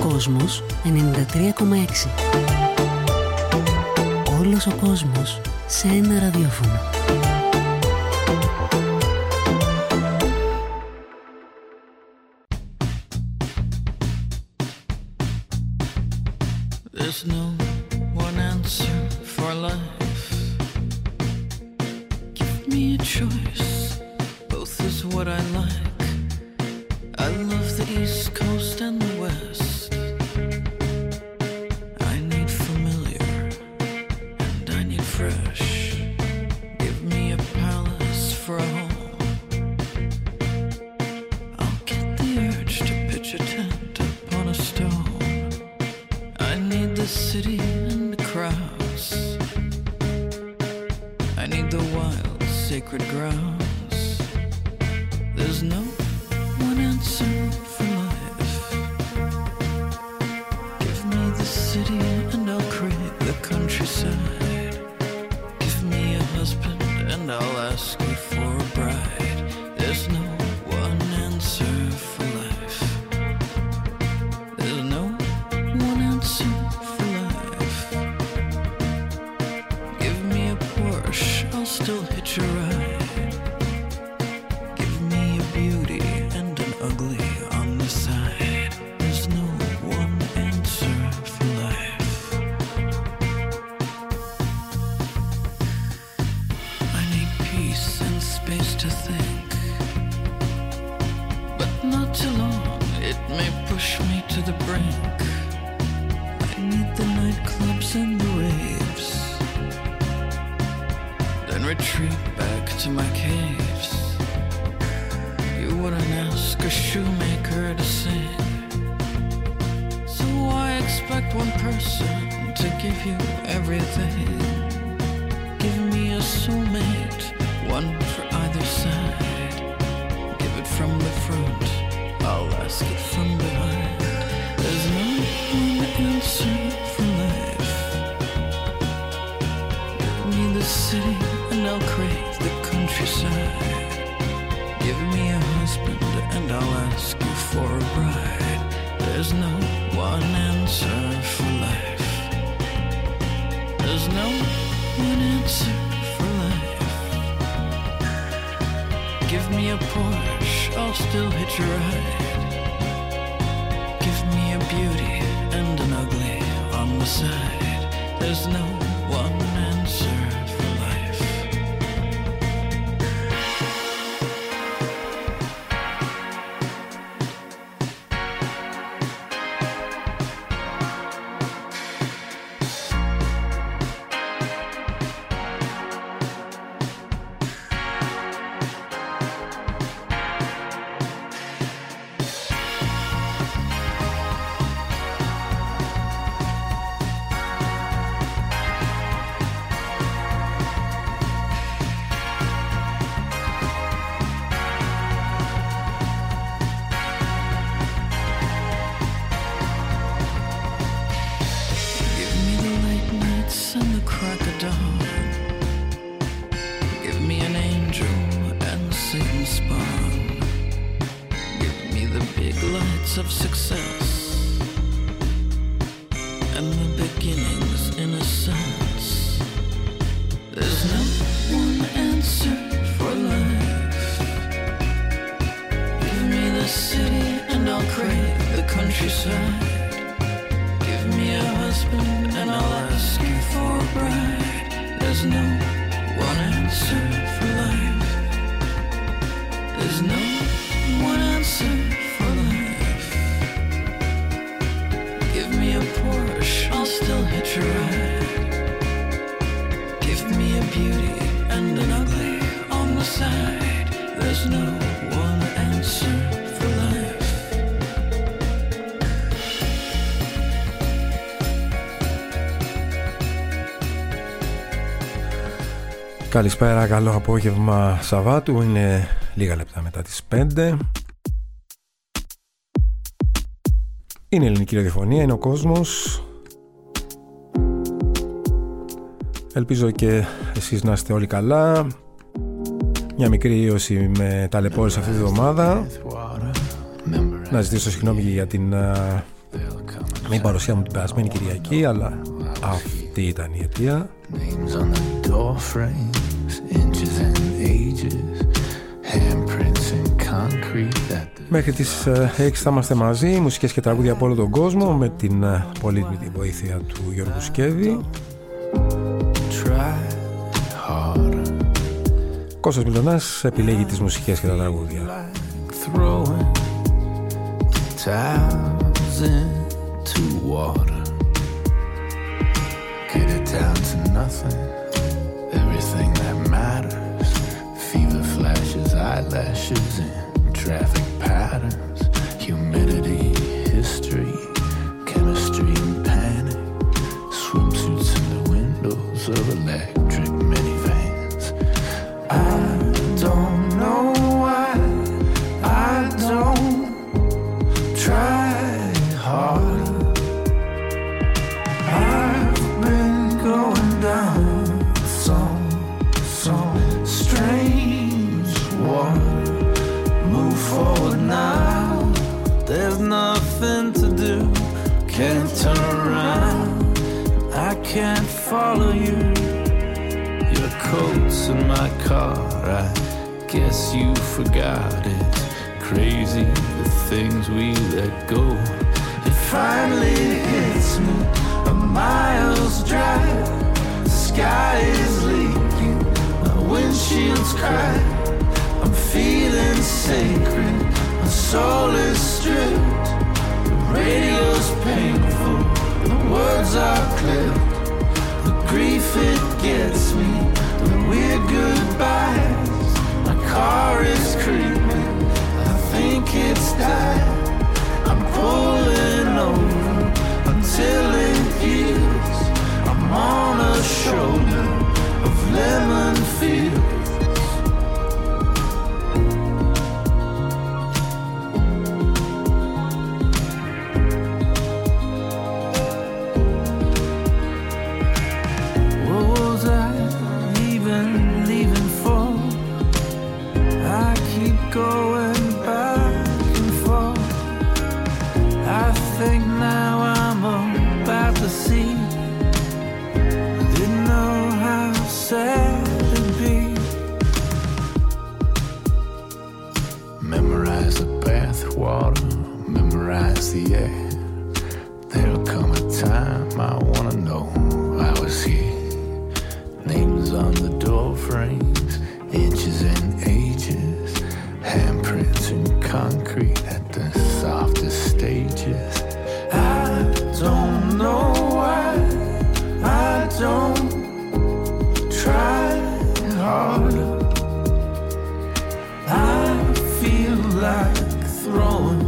Κόσμος 93,6. Όλος ο κόσμος σε ένα ραδιόφωνο. There's no one answer for life. Give me a choice, both is what I like. I love the East Coast and the West. I need familiar and I need fresh. Give me a palace for a home. I'll get the urge to pitch a tent upon a stone. I need the city and the crowds. I need the wild, sacred grounds. There's no one answer for life. Give me the city and I'll create the countryside. Give me a husband and I'll ask you for a bride. There's no one answer for life. There's no one answer for life. Give me a Porsche, I'll still hitch a ride. Give me a beauty and an ugly on the side. There's no one answer for life. I need peace and space to think, but not too long, it may push me to the brink. I need the nightclubs and the raves, then retreat back to my caves. You wouldn't ask a shoemaker to sing, so why expect one person to give you everything? Give me a soulmate, one for either side. Give it from the front, I'll ask it from behind. There's no one answer for life. Give me the city and I'll crave the countryside. Give me a husband and I'll ask you for a bride. There's no one answer for life. There's no one answer for life. Give me a Porsche, I'll still hitch a ride. Give me a beauty and an ugly on the side. There's no one answer for life. Give me the late nights and the crack of dawn. Give me an angel and Satan's spawn. Give me the big lights of success and the beginnings in a sense. There's no one answer for life. Give me the city and I'll crave the countryside. Give me a husband and I'll ask you for a bride. There's no one answer for life. There's no one answer for life. Give me a Porsche, I'll still hitch a ride. Give me a beauty and an ugly on the side. There's no one answer for life. Καλησπέρα, καλό απόγευμα Σαββάτου. Είναι λίγα λεπτά μετά τις 5. Είναι η ελληνική ραδιοφωνία, είναι ο κόσμος. Ελπίζω και εσείς να είστε όλοι καλά. Μια μικρή ίωση με ταλαιπώρηση αυτή τη εβδομάδα. Να ζητήσω συγγνώμη για την με η παρουσία μου την περασμένη Κυριακή, αλλά αυτή ήταν η αιτία. Μέχρι τις 6 θα είμαστε μαζί, μουσικές και τραγούδια από όλο τον κόσμο, με την πολύτιμη βοήθεια του Γιώργου Σκέβη. Κώστας Μιλωνάς επιλέγει τις μουσικές και τα τραγούδια. Get it down to nothing. Everything that matters. Fever flashes, eyelashes, and traffic patterns. Humidity, history, chemistry, and panic. Swimsuits in the windows of electric minivans. I don't know why I don't try harder. I've been going down some strange water. Move forward now. There's nothing to do. Can't turn around. I can't follow you. Your coat's in my car. I guess you forgot it. Crazy the things we let go. It finally hits me. A mile's drive. The sky is leaking. My windshield's cracked. I'm feeling sacred. My soul is stripped. The radio's painful. The words are clipped. The grief it gets me. The weird goodbyes. My car is creeping. I think it's died. I'm pulling over until it heals. I'm on a shoulder of lemon fields. Going back and forth. I think now I'm about to see. Didn't know how sad it'd be. Memorize the bathwater, memorize the air. There'll come a time I wanna know I was here. Names on the door frames, inches and ages. Handprints in concrete at the softest stages. I don't know why I don't try harder. I feel like throwing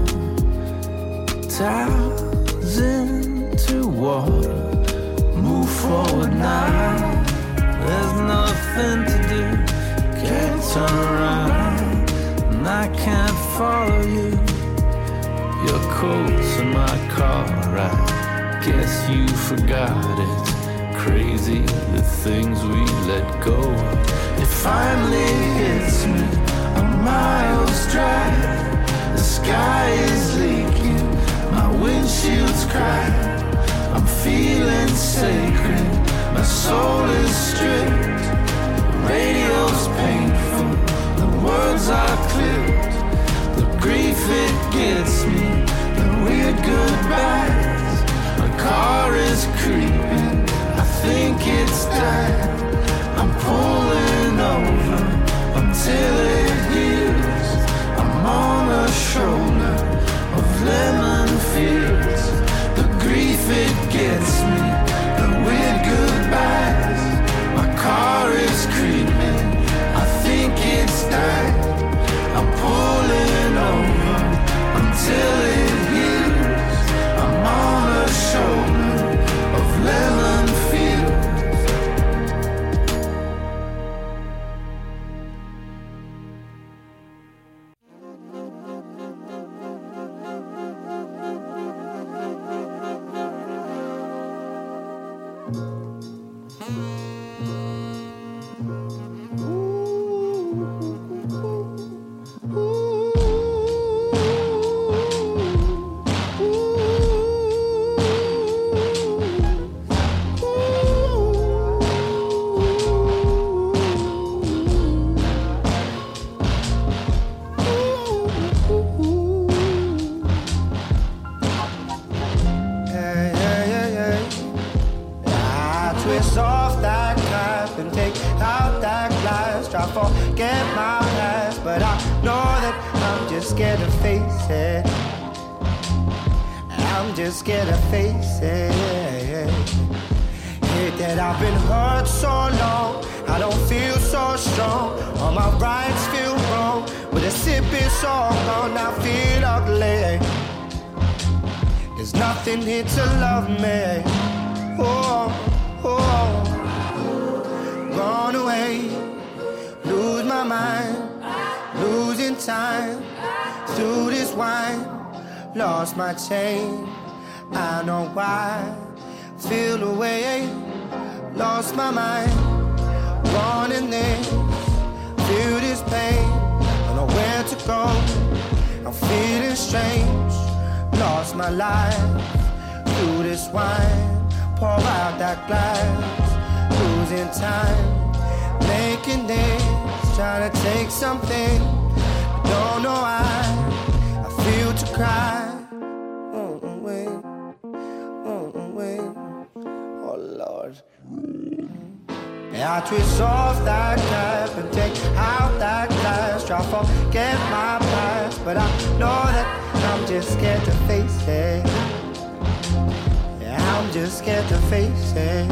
towels into water. Move forward now. There's nothing to do. Can't turn around. I can't follow you. Your coat's in my car. I guess you forgot it. Crazy the things we let go. It finally hits me. A mile's drive. The sky is leaking. My windshield's cracked. I'm feeling sacred. My soul is stripped. The radio's painful. The words are clipped. The grief it gets me. The weird goodbyes. My car is creeping. I think it's died. I'm pulling over until it heals. I'm on a shoulder of lemon fields. The grief it gets me. The weird goodbyes. My car is creeping. I think it's died. I'm pulling over until just scared to face it. Hate that I've been hurt so long, I don't feel so strong. All my rights feel wrong, with a sip is all gone, I feel ugly. There's nothing here to love me. Oh, oh, gone away, lose my mind, losing time through this wine. Lost my chain, I know why. Feel away, lost my mind, running this, feel this pain. I know where to go, I'm feeling strange. Lost my life through this wine. Pour out that glass, losing time, making this, trying to take something. Don't know why I feel to cry. Oh Lord. I twist off that cap and take out that glass. Try to forget my past, but I know that I'm just scared to face it. Yeah, I'm just scared to face it.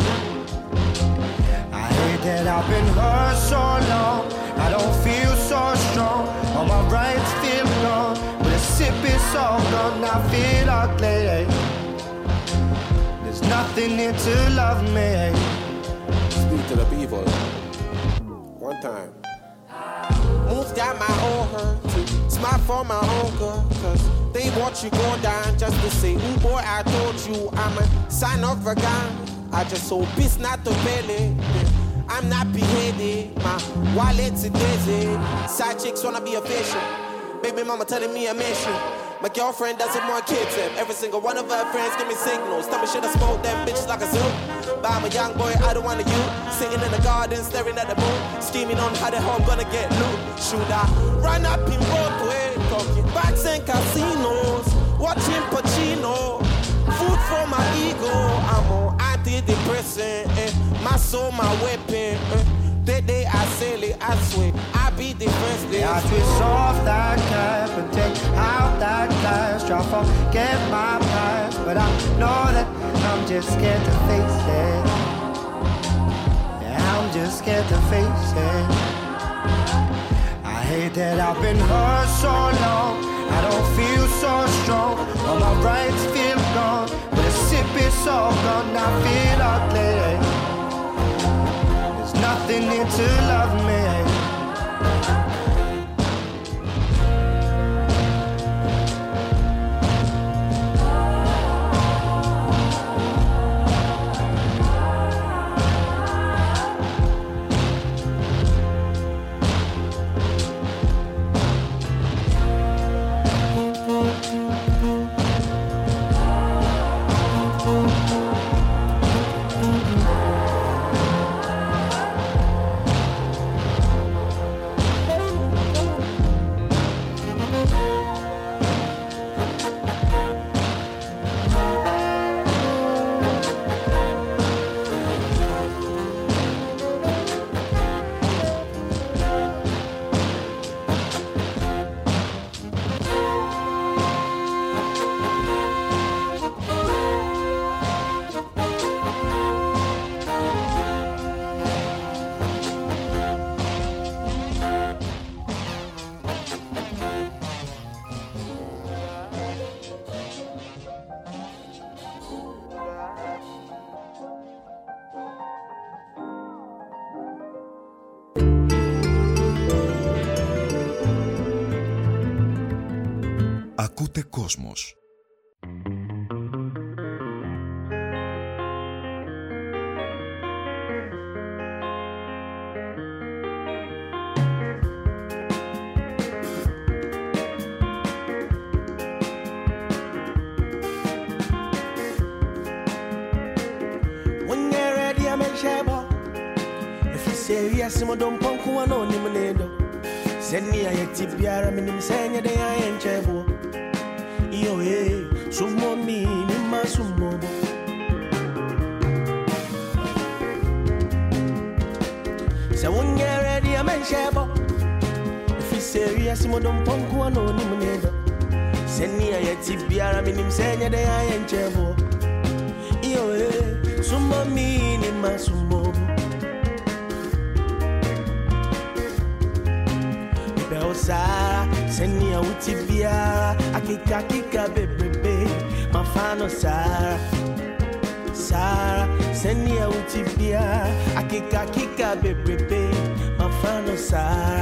I hate that I've been hurt so long, I don't feel so strong. All my rights feel gone, but a sip is all gone, I feel ugly. There's nothing here to love me. Speak to the people. One time. Move down my own hurt, smile for my own girl, cause they watch you go down just to say, ooh boy, I told you I'm a sign of a gun. I just hope it's not the belly. I'm not beheaded, my wallet's a desert. Side chicks wanna be official, baby mama telling me a mission. My girlfriend doesn't want kids, and every single one of her friends give me signals. Tell me should I smoke them bitches like a zoo? But I'm a young boy, I don't want you. Sitting in the garden, staring at the moon, scheming on how the hell I'm gonna get loot. Should I run up in Broadway, talking bars and casinos, watching Pacino, food for my ego. I'm on antidepressant, my soul, my weapon. The day I sail it, I swear, I be defenseless. I twist off that cap and take out that glass. Try to forget my past, but I know that I'm just scared to face it. Yeah, I'm just scared to face it. I hate that I've been hurt so long, I don't feel so strong. All my rights feel gone, but a sip is all gone, I feel ugly. Nothing here to love me. Ακούτε Κόσμος. When you're ready, I'm in Sheba. If you say yes, I'm don't punk who I know him. Send me a tibia, I'm in saying a day I ain't Chebo. Yo, hey, so money in my sumo. So when you're ready, I'm in Sheba. If you say yes, I'm don't punk who I know him. Senia yeti biara minim senya de ayenchebo. Yo summa mini masumbo. Beosara senia uti biara akika kika bebebe mafano sara. Sara senia uti biara akika kika bebebe mafano sara.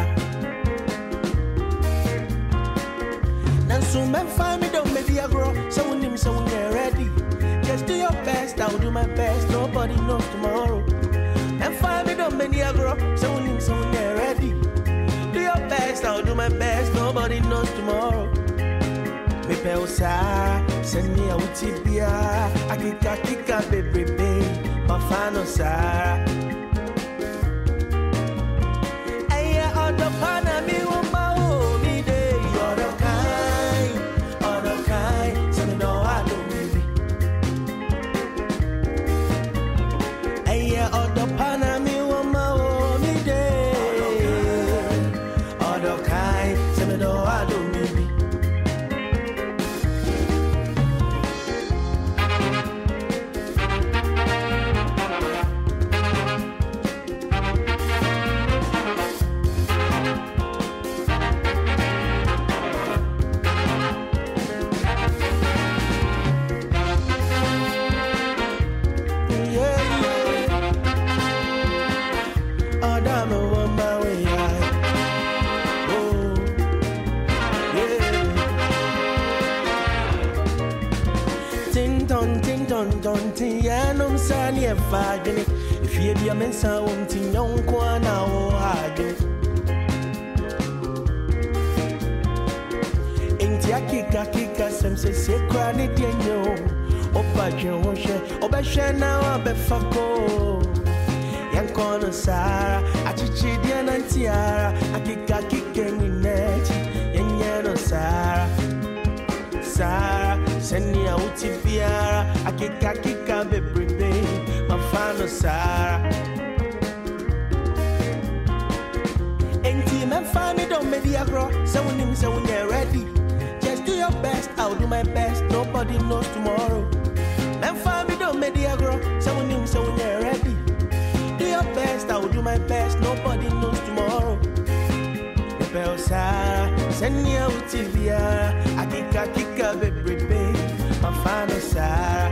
So man find me don't make a grow. So when him so when you're ready, just do your best. I'll do my best. Nobody knows tomorrow. And find me don't make a grow. So when him so when you're ready, do your best. I'll do my best. Nobody knows tomorrow. Me peo sa send me a utibia. Akika kika baby baby. My fano sa. Aya on the pana me woman. If you be a mensa wanting young kwana o hage Enti akika kika sem se sekra ni dienyo Opa jwonshe obehwe na obefako Yankono sara achichi dia nantiara akika kike ni nechi yenyeno sara Sara senia utibiara akika kika bebebe mafano sara Enti men find me don't make a grow so when you're ready just do your best I'll do my best nobody knows tomorrow Men find me don't make a grow so when you're ready do your best I'll do my best nobody knows tomorrow Bell Sara senia utibiara akika kika bebebe mafano sara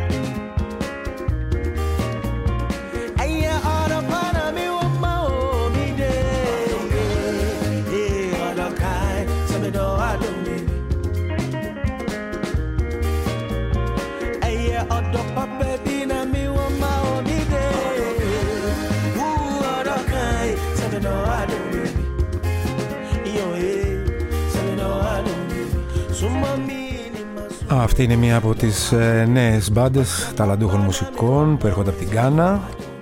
Αυτή είναι μία από τις νέες μπάντες ταλαντούχων μουσικών που έρχονται από την Γκάνα.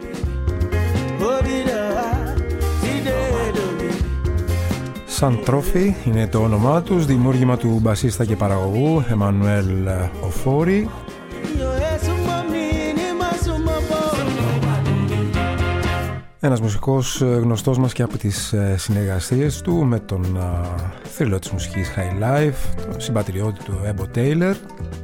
Σαν Τρόφι είναι το όνομά τους, δημιούργημα του μπασίστα και παραγωγού Εμμανουέλ Οφόρη. Ένας μουσικός γνωστός μας και από τις συνεργασίες του με τον θρύλο της μουσικής High Life, τον συμπατριώτη του Ebo Taylor.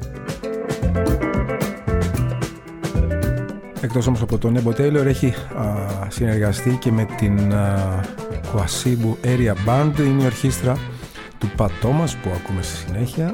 Εκτός όμως από τον Ebo Taylor έχει συνεργαστεί και με την Kwasibu Area Band, είναι η ορχήστρα του Pat Thomas που ακούμε στη συνέχεια.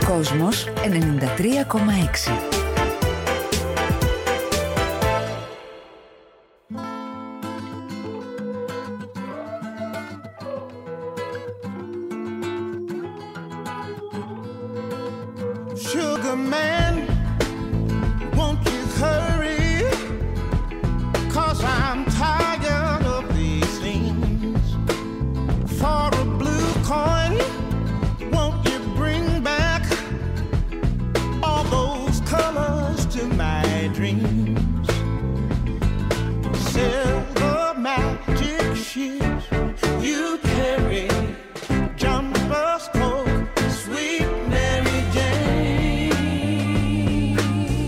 Κόσμος 93,6. Sugar man, won't you hurry? 'Cause I'm tired of these things. For a blue coin, won't you bring back all those colors to my dreams? Silver magic sheets you carry, jumpers, coat, sweet Mary Jane.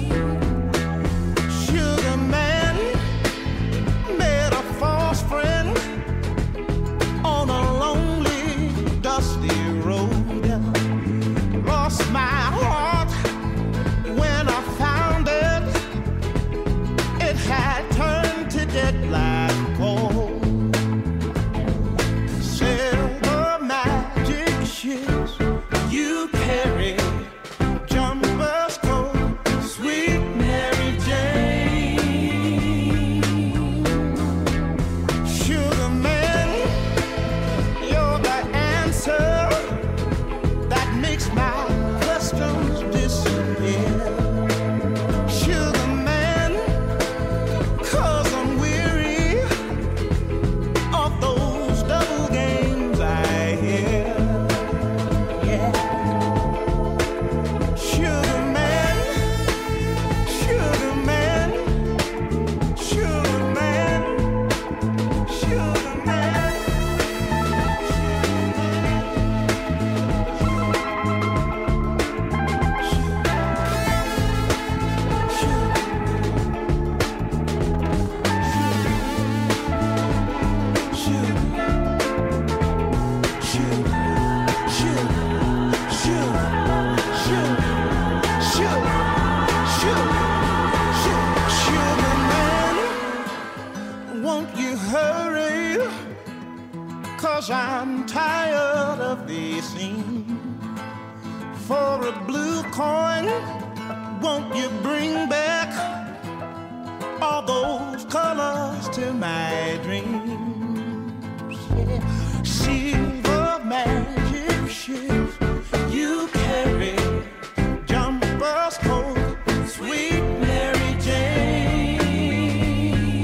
Sugar man met a false friend on a lonely, dusty road. Lost my heart when I found it. It had turned to dead black coal. Silver magic sheets you carry, jumpers, coat, sweet Mary Jane. Sugar man, you're the answer that makes my questions disappear. Sugar man, 'cause I'm weary of those double games I hear. Yeah. Sugar man, sugar man, sugar man, sugar man. Won't you hurry? 'Cause I'm tired of these things. For a blue coin, won't you bring back all those colors to my dreams? Yeah. Silver magic ships you carry, jumpers, coat, sweet Mary Jane.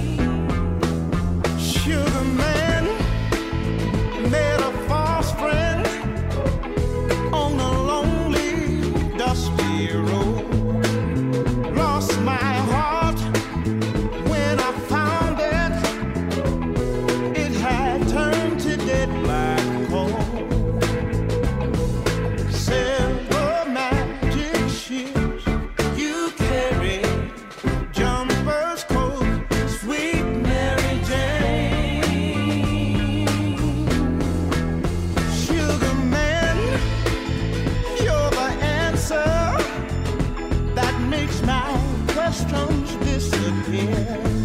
Sugar man met a false friend on a lonely, dusty road. Lost my heart when I found it. It had turned to dead black coal. Silver magic ships you carry, jumpers, coat, sweet Mary Jane. Sugar man, you're the answer that makes my questions disappear.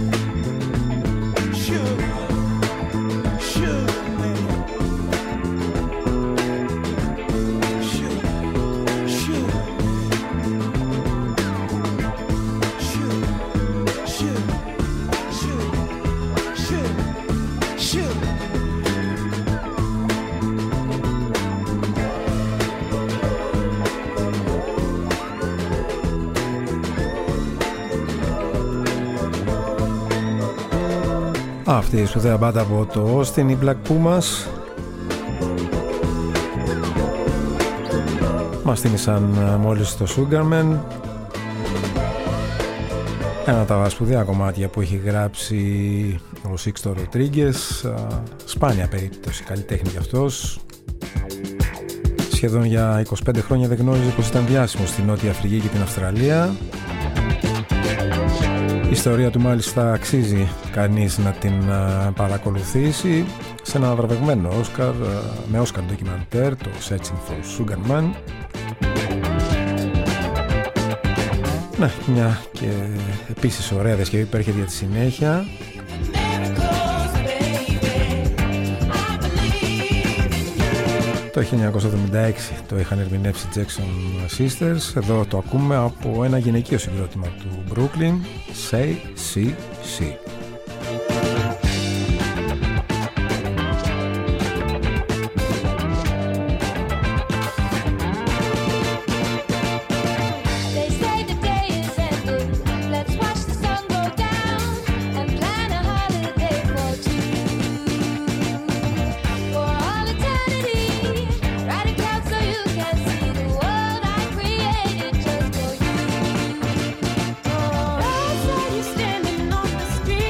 Sugar, sugar man. Sugar, sugar. Sugar, sugar, sugar, sugar, sugar. Αυτή η σπουδαία μπάντα από το Austin, οι Black Pumas, μας θύμισαν μόλις το Sugarman, ένα από τα σπουδαία κομμάτια που έχει γράψει ο Sixto Rodriguez. Σπάνια περίπτωση καλλιτέχνη κι αυτός. Σχεδόν για 25 χρόνια δεν γνώριζε πως ήταν διάσημος στη Νότια Αφρική και την Αυστραλία. Η ιστορία του μάλιστα αξίζει κανείς να την παρακολουθήσει σε ένα βραβευμένο Όσκαρ, με Όσκαρ ντοκιμαντέρ, το Searching for Sugarman. Ναι, μια και επίσης ωραία διασκευή που έρχεται για τη συνέχεια. Το 1976 το είχαν ερμηνεύσει Jackson Sisters. Εδώ το ακούμε από ένα γυναικείο συγκρότημα του Brooklyn, Say See See. Standing on the street.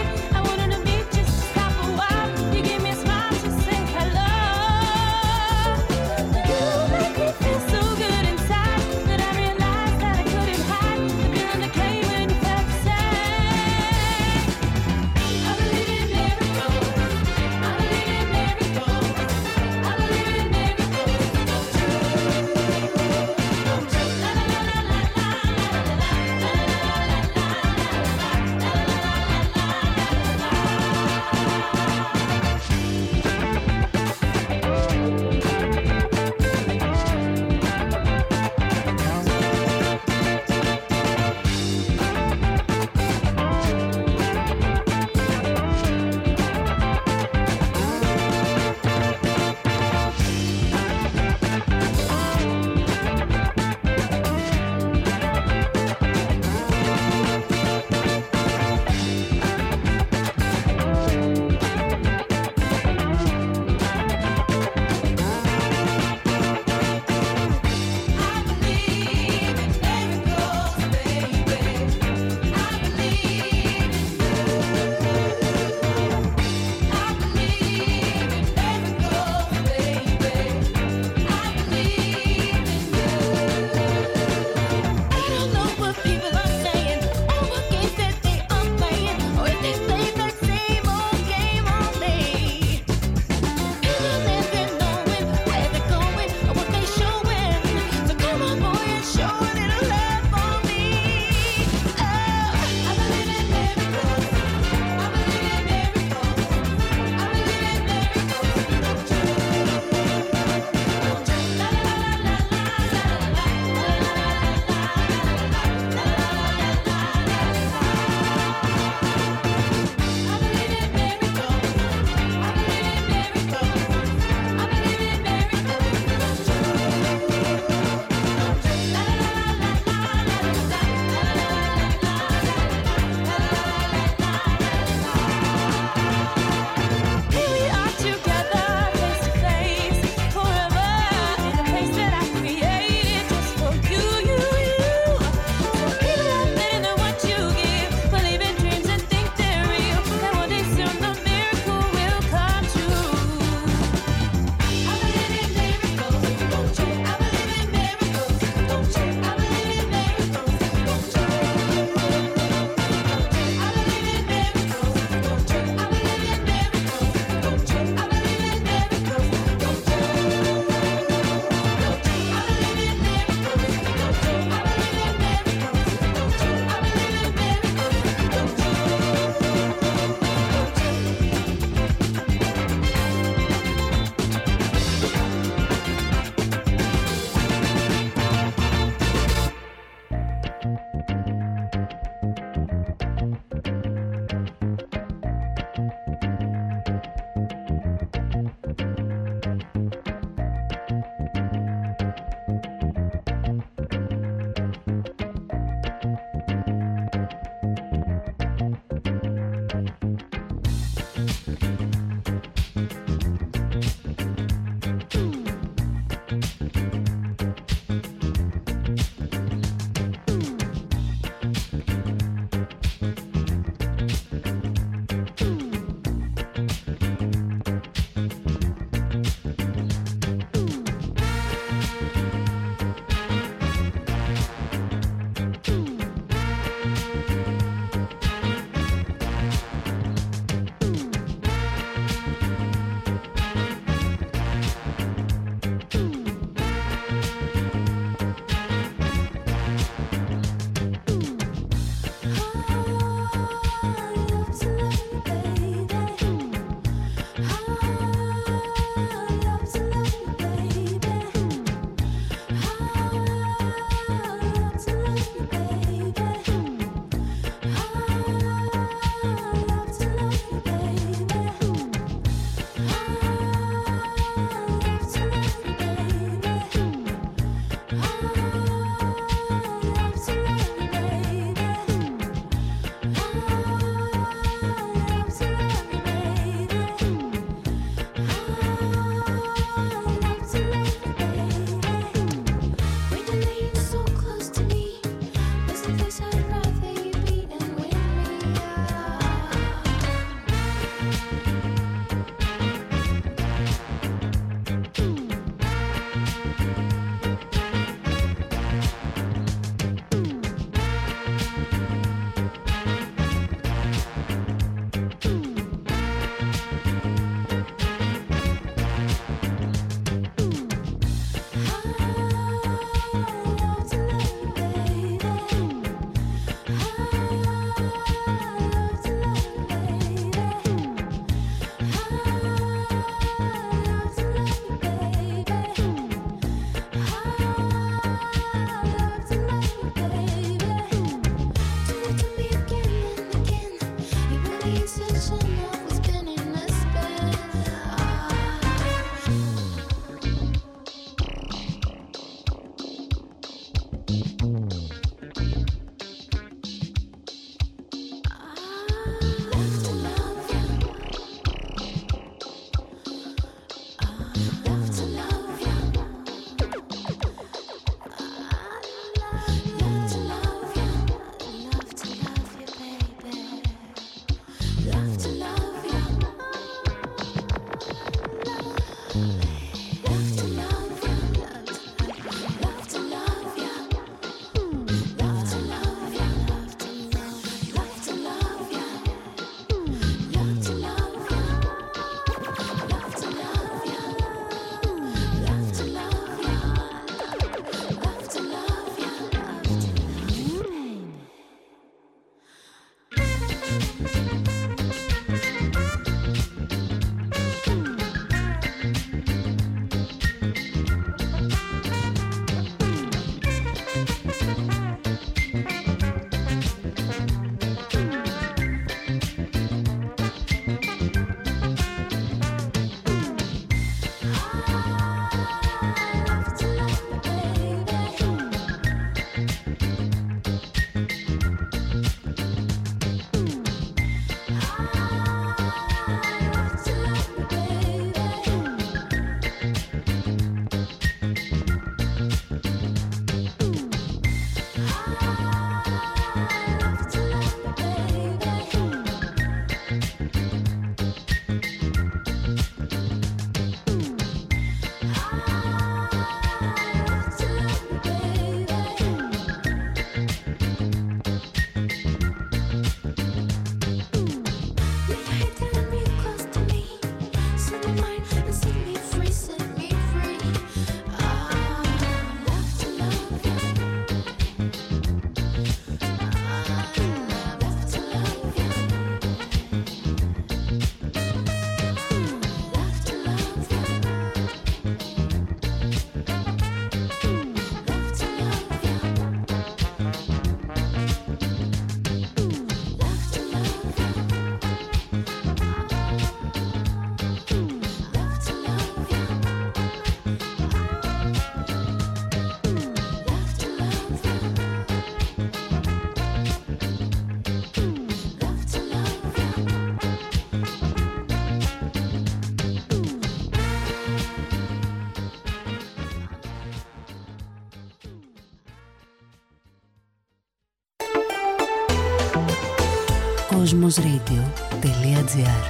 Cosmosradio.gr.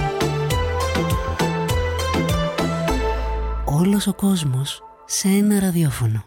Όλος ο κόσμος σε ένα ραδιόφωνο.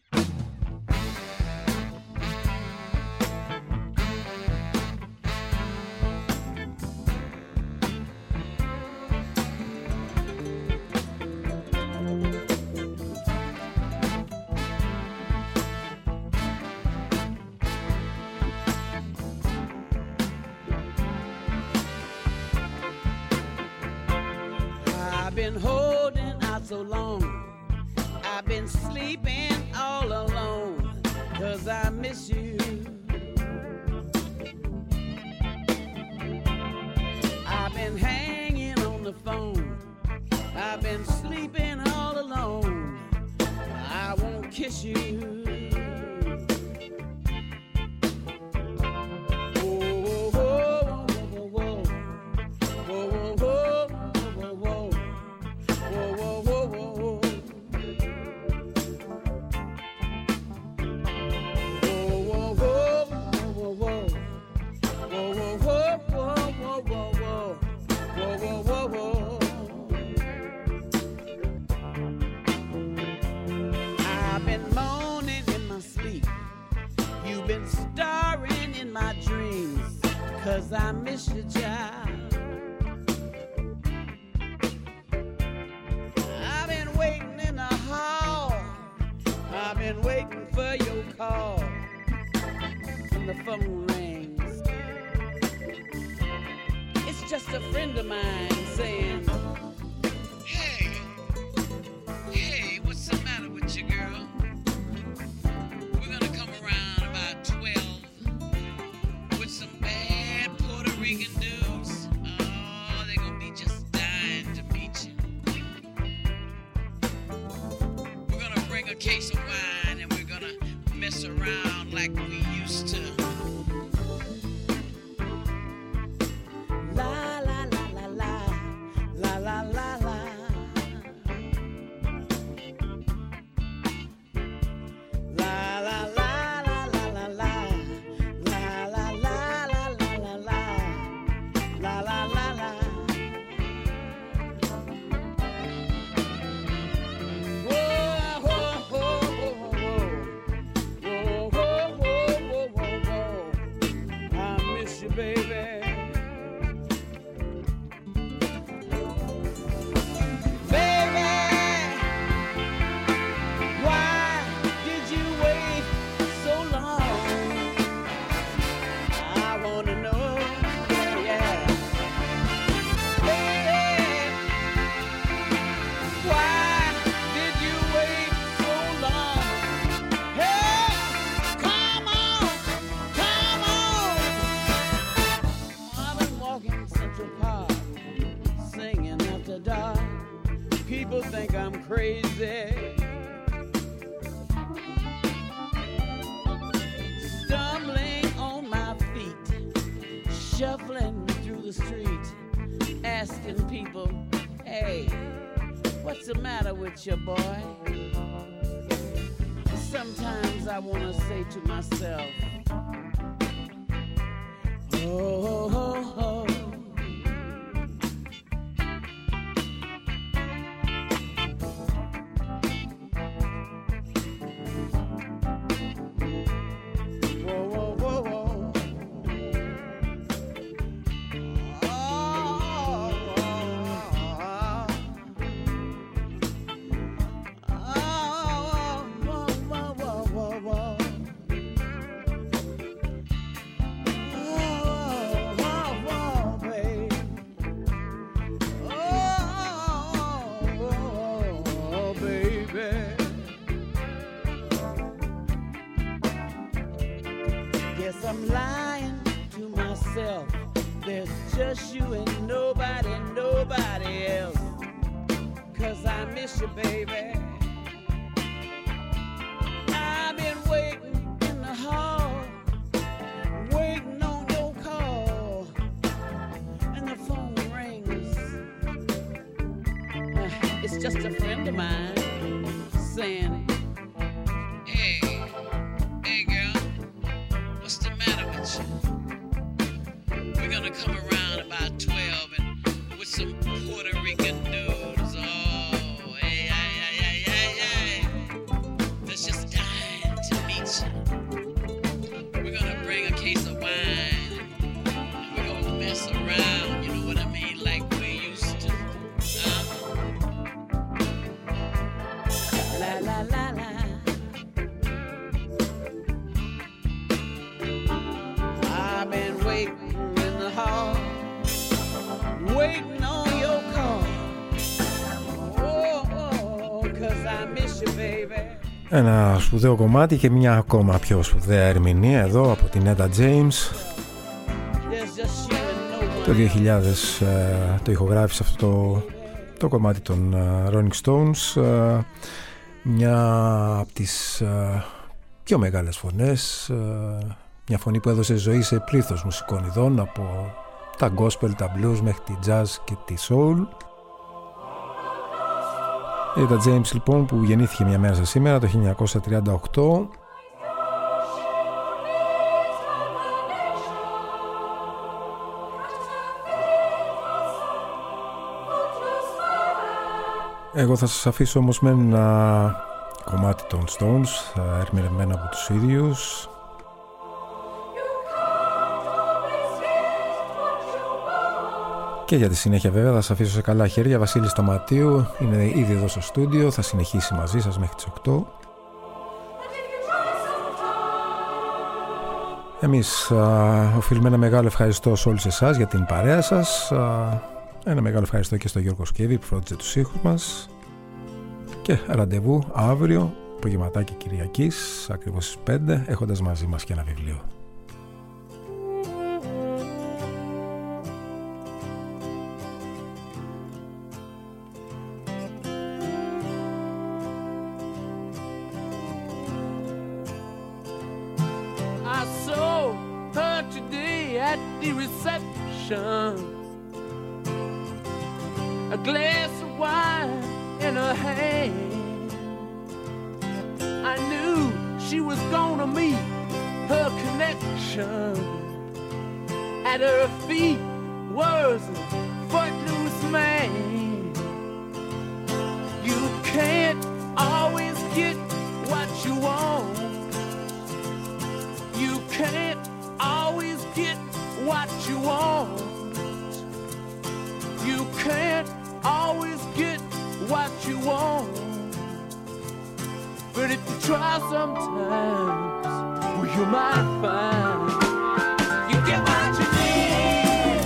Your boy. Sometimes I want to say to myself, oh, oh, oh. just a friend of mine saying, hey girl, what's the matter with you? We're gonna Ένα σπουδαίο κομμάτι και μια ακόμα πιο σπουδαία ερμηνεία εδώ από την Etta James. Το 2000 το ηχογράφησε αυτό το κομμάτι των Rolling Stones. Μια από τις πιο μεγάλες φωνές, μια φωνή που έδωσε ζωή σε πλήθος μουσικών ειδών, από τα gospel, τα blues μέχρι τη jazz και τη soul. Η Etta James λοιπόν, που γεννήθηκε μια μέρα σαν σήμερα το 1938. Εγώ θα σας αφήσω όμως με ένα κομμάτι των Stones, ερμηνευμένο από τους ίδιους. Και για τη συνέχεια βέβαια θα σας αφήσω σε καλά χέρια. Βασίλης Σταματίου είναι ήδη εδώ στο στούντιο, θα συνεχίσει μαζί σας μέχρι τις 8. Εμείς οφείλουμε ένα μεγάλο ευχαριστώ σε όλους εσάς για την παρέα σας. Ένα μεγάλο ευχαριστώ και στον Γιώργο Σκεύη που φρόντιζε τους ήχους μας. Και ραντεβού αύριο, προγευματάκι Κυριακής, ακριβώς στις 5, έχοντας μαζί μας και ένα βιβλίο. A glass of wine in her hand. I knew she was gonna meet her connection. At her feet was a footloose man. You can't always get what you want. You can't always get what you want. You can't always get what you want. But if you try sometimes, well, you might find you get what you need.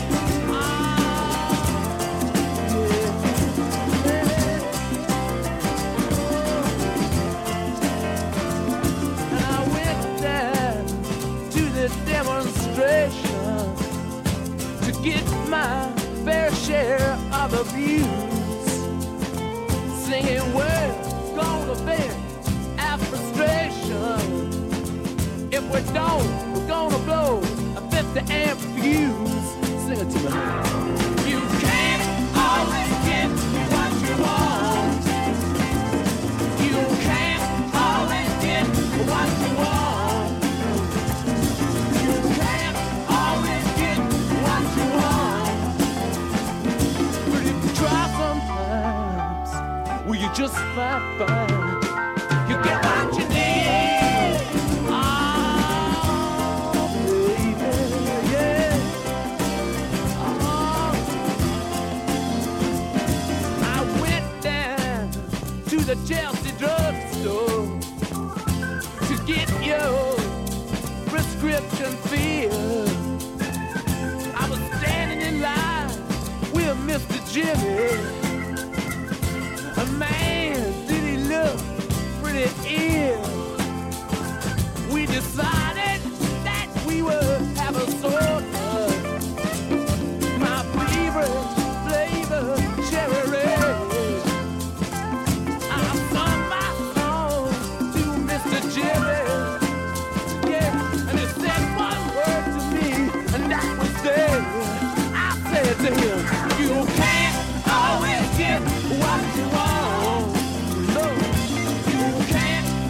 And I went down to the demonstration to get my fair share of abuse, singing we're gonna vent our frustration. If we don't, we're gonna blow a 50 amp fuse. Sing it to me. You can't always get what you want. You can't always get what you want. You can't always get what you want. Try sometimes, well, you just might find you get what you need. Oh, baby, yeah. Oh. I went down to the Chelsea drugstore to get your prescription filled. I was standing in line with Mr. Jimmy. A man, did he look pretty ill? We decided that we would have a soda. My favorite flavor, cherry red. I sung my song to Mr. Jimmy. Yeah, and he said one word to me, and that was there. I said to him, you can't always get what you want. No, you can't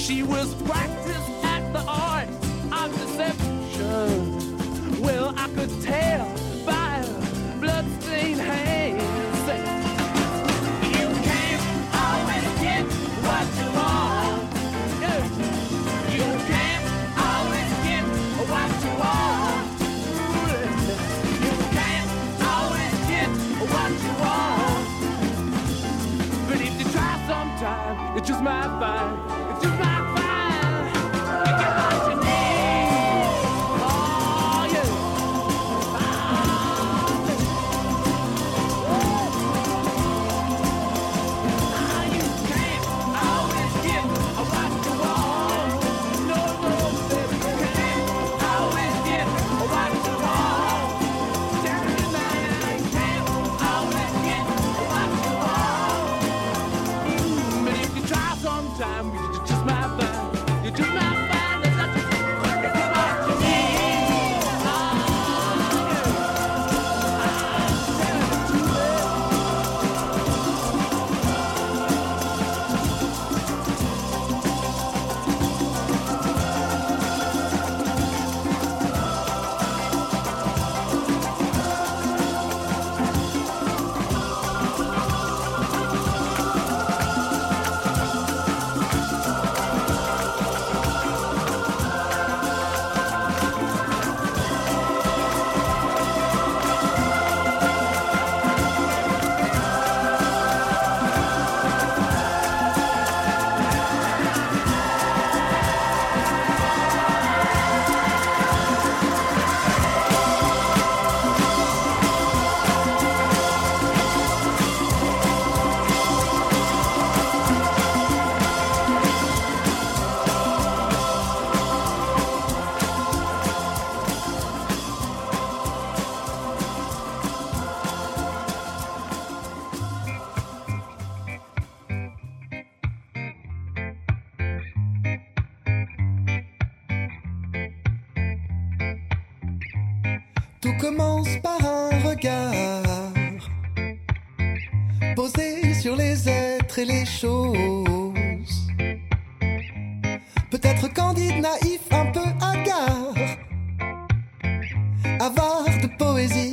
She was practiced at the art of deception. Well, I could tell by her bloodstained hands. You can't always get what you want. You can't always get what you want. You can't always get what you want. But if you try sometime, you just might find. You just might find you get what you need. Oh yeah. You can't always get what you want. No, no, baby, you can't always get what you want. Tell me now, you can't always get what you want. But if you try sometime, you just might find. You just might find that that's what you need. Oh, Tout commence par un regard posé sur les êtres et les choses. Peut-être candide, naïf, un peu hagard, avare de poésie.